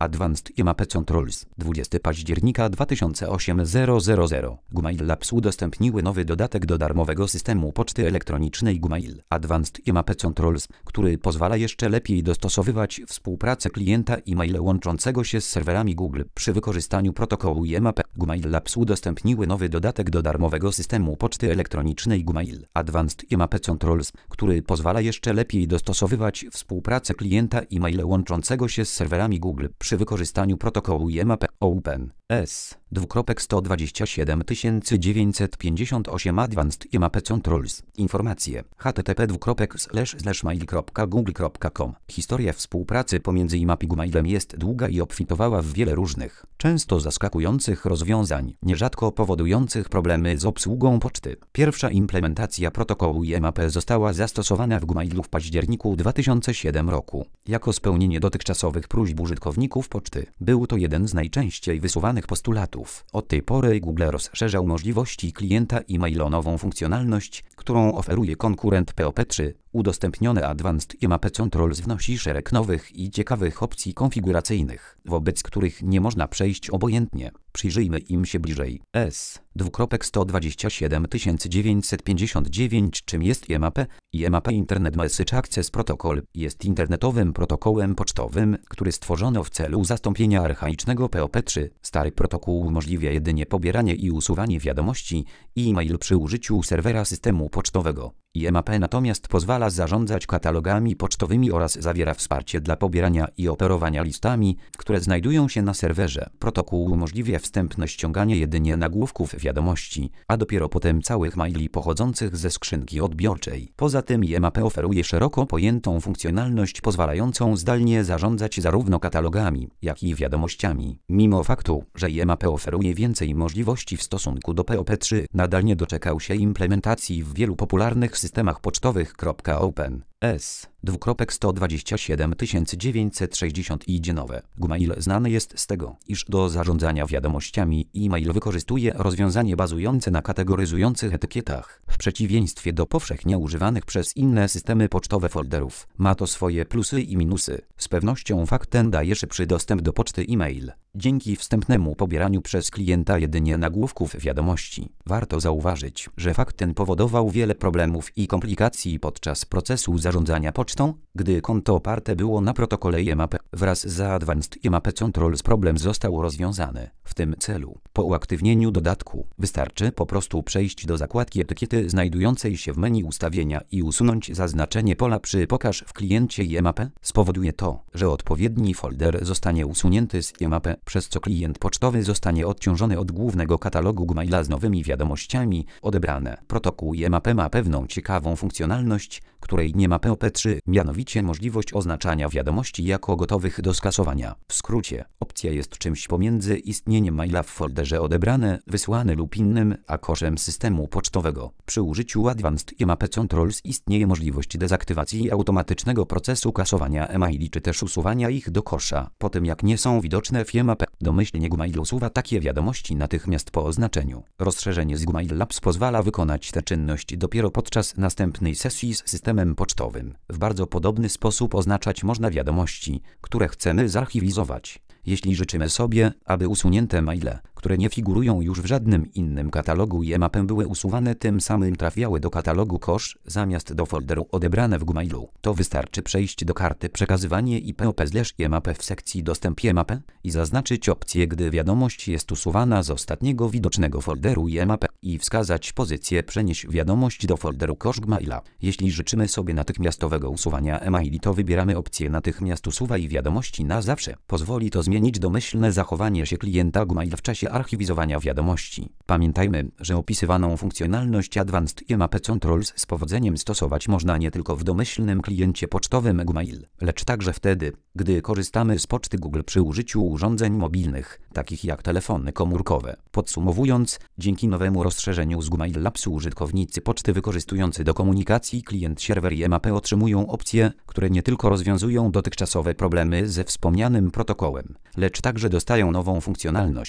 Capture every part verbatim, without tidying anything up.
Advanced I M A P Controls. dwudziestego października dwa tysiące osiemnastego. Gmail Labs udostępniły nowy dodatek do darmowego systemu poczty elektronicznej Gmail Advanced I M A P Controls, który pozwala jeszcze lepiej dostosowywać współpracę klienta e-mail łączącego się z serwerami Google przy wykorzystaniu protokołu I M A P. Gmail Labs udostępniły nowy dodatek do darmowego systemu poczty elektronicznej Gmail Advanced I M A P Controls, który pozwala jeszcze lepiej dostosowywać współpracę klienta e-mail łączącego się z serwerami Google przy wykorzystaniu protokołu I M A P. Open S sto dwadzieścia siedem tysięcy dziewięćset pięćdziesiąt osiem Advanced I M A P Controls. Informacje http mail kropka google kropka com. Historia współpracy pomiędzy I M A P i Gmailem jest długa i obfitowała w wiele różnych, często zaskakujących rozwiązań, nierzadko powodujących problemy z obsługą poczty. Pierwsza implementacja protokołu I M A P została zastosowana w Gmailu w październiku dwa tysiące siódmego roku. Jako spełnienie dotychczasowych próśb użytkowników poczty. Był to jeden z najczęściej wysuwanych postulatów. Od tej pory Google rozszerzał możliwości klienta e-mail o nową funkcjonalność, którą oferuje konkurent P O P trzy. Udostępnione Advanced I M A P Controls wnosi szereg nowych i ciekawych opcji konfiguracyjnych, wobec których nie można przejść obojętnie. Przyjrzyjmy im się bliżej. S sto dwadzieścia siedem tysięcy dziewięćset pięćdziesiąt dziewięć. Czym jest I M A P? I M A P Internet Message Access Protocol jest internetowym protokołem pocztowym, który stworzono w celu zastąpienia archaicznego P O P trzy. Stary protokół umożliwia jedynie pobieranie i usuwanie wiadomości i e-mail przy użyciu serwera systemu pocztowego. I M A P natomiast pozwala zarządzać katalogami pocztowymi oraz zawiera wsparcie dla pobierania i operowania listami, które znajdują się na serwerze. Protokół umożliwia wstępne ściąganie jedynie nagłówków wiadomości, a dopiero potem całych maili pochodzących ze skrzynki odbiorczej. Poza tym I M A P oferuje szeroko pojętą funkcjonalność pozwalającą zdalnie zarządzać zarówno katalogami, jak i wiadomościami. Mimo faktu, że I M A P oferuje więcej możliwości w stosunku do P O P trzy, nadal nie doczekał się implementacji w wielu popularnych systemach pocztowych. Open S sto dwadzieścia siedem tysięcy dziewięćset sześćdziesiąt idzie nowe. Gmail znany jest z tego, iż do zarządzania wiadomościami e-mail wykorzystuje rozwiązanie bazujące na kategoryzujących etykietach. W przeciwieństwie do powszechnie używanych przez inne systemy pocztowe folderów, ma to swoje plusy i minusy. Z pewnością fakt ten daje szybszy dostęp do poczty e-mail. Dzięki wstępnemu pobieraniu przez klienta jedynie nagłówków wiadomości. Warto zauważyć, że fakt ten powodował wiele problemów i komplikacji podczas procesu zarządzania pocztą, gdy konto oparte było na protokole I M A P. Wraz z Advanced I M A P Controls problem został rozwiązany. W tym celu, po uaktywnieniu dodatku, wystarczy po prostu przejść do zakładki etykiety znajdującej się w menu ustawienia i usunąć zaznaczenie pola przy Pokaż w kliencie I M A P. Spowoduje to, że odpowiedni folder zostanie usunięty z I M A P, przez co klient pocztowy zostanie odciążony od głównego katalogu Gmaila z nowymi wiadomościami odebrane. Protokół I M A P ma pewną ciekawą funkcjonalność, której nie ma P O P trzy, mianowicie możliwość oznaczania wiadomości jako gotowych do skasowania. W skrócie, opcja jest czymś pomiędzy istnieniem maila w folderze odebrane, wysłane lub innym, a koszem systemu pocztowego. Przy użyciu Advanced I M A P Controls istnieje możliwość dezaktywacji automatycznego procesu kasowania e-maili czy też usuwania ich do kosza, po tym jak nie są widoczne w I M A P. Domyślnie Gmail usuwa takie wiadomości natychmiast po oznaczeniu. Rozszerzenie z Gmail Labs pozwala wykonać tę czynność dopiero podczas następnej sesji z systemem pocztowym. W bardzo podobny sposób oznaczać można wiadomości, które chcemy zarchiwizować. Jeśli życzymy sobie, aby usunięte maile, które nie figurują już w żadnym innym katalogu I M A P były usuwane, tym samym trafiały do katalogu kosz zamiast do folderu odebrane w Gmailu, to wystarczy przejść do karty Przekazywanie i P O P I M A P w sekcji Dostęp I M A P i zaznaczyć opcję, gdy wiadomość jest usuwana z ostatniego widocznego folderu I M A P i wskazać pozycję Przenieś wiadomość do folderu kosz Gmaila. Jeśli życzymy sobie natychmiastowego usuwania e-maili, to wybieramy opcję Natychmiast usuwaj wiadomości na zawsze. Pozwoli to zmienić domyślne zachowanie się klienta Gmail w czasie archiwizowania wiadomości. Pamiętajmy, że opisywaną funkcjonalność Advanced I M A P Controls z powodzeniem stosować można nie tylko w domyślnym kliencie pocztowym Gmail, lecz także wtedy, gdy korzystamy z poczty Google przy użyciu urządzeń mobilnych, takich jak telefony komórkowe. Podsumowując, dzięki nowemu rozszerzeniu z Gmail Labs użytkownicy poczty wykorzystujący do komunikacji klient-serwer I M A P otrzymują opcje, które nie tylko rozwiązują dotychczasowe problemy ze wspomnianym protokołem, lecz także dostają nową funkcjonalność.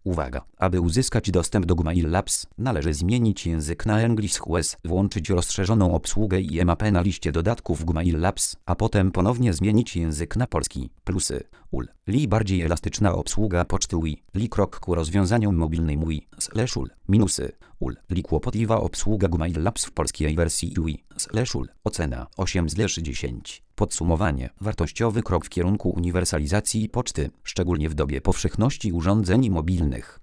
Uwaga! Aby uzyskać dostęp do Gmail Labs, należy zmienić język na English U S, włączyć rozszerzoną obsługę i M A P na liście dodatków Gmail Labs, a potem ponownie zmienić język na polski. Plusy. U L. Li bardziej elastyczna obsługa poczty U I. Li krok ku rozwiązaniom mobilnym U I. Slash U L. Minusy. U L. Li kłopotliwa obsługa Gmail Labs w polskiej wersji U I. Slash U L. Ocena osiem z dziesięciu. Podsumowanie. Wartościowy krok w kierunku uniwersalizacji poczty, szczególnie w dobie powszechności urządzeń mobilnych.